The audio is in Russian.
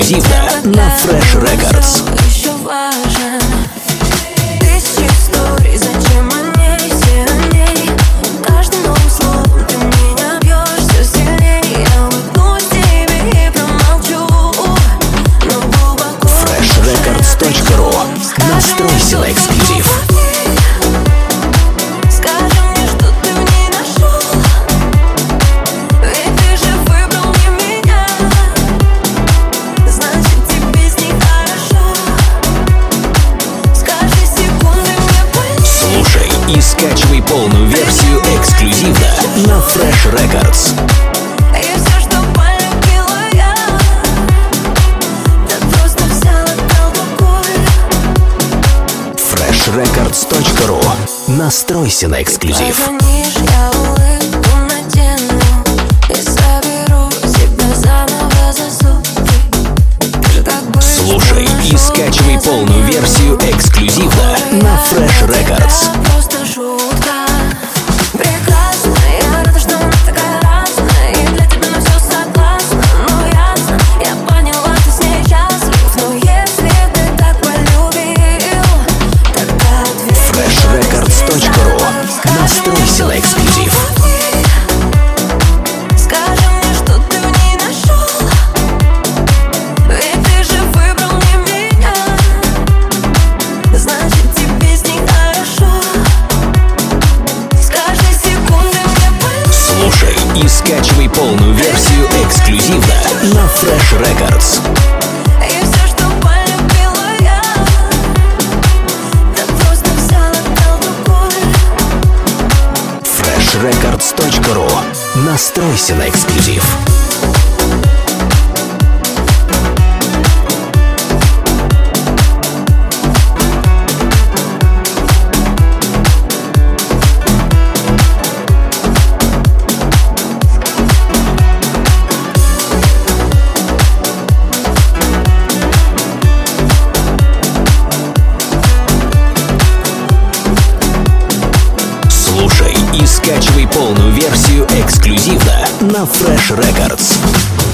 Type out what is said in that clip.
эксклюзивно на Fresh Records. Еще важен. Тысячи историй, зачем о ней, все о ней. Каждым новым словом ты меня бьешь все сильнее. Я улыбнусь тебе и промолчу, но глубоко. freshrecords.ru. Настройся на эксклюзив. И скачивай полную версию эксклюзивно на Fresh Records. И все, что полюбила я, так просто взяла алкоголь. freshrecords.ru. Настройся на эксклюзив. Позвонишь, я улыбку надену и соберу себя заново за сутки. Слушай и скачивай полную версию эксклюзивно на Fresh Records. Просто шутка. Прекрасно, я рада, что она такая разная, и для тебя на все согласна. Но ясно, я поняла, ты с ней счастлив. Но если ты так полюбил, тогда ответь. freshrecords.ru. Настройся на эксклюзив. Скажи мне, что ты в ней нашел, ведь ты же выбрал не меня. Значит, тебе с ней хорошо. Скажи, секунды мне больше. Слушай и скачивай полную версию эксклюзивно на Fresh Records. И все, что полюбила я, так просто взяла алкоголь. freshrecords.ru. Настройся на эксклюзив. Слушай и скачивай полную версию эксклюзивно на Fresh Records.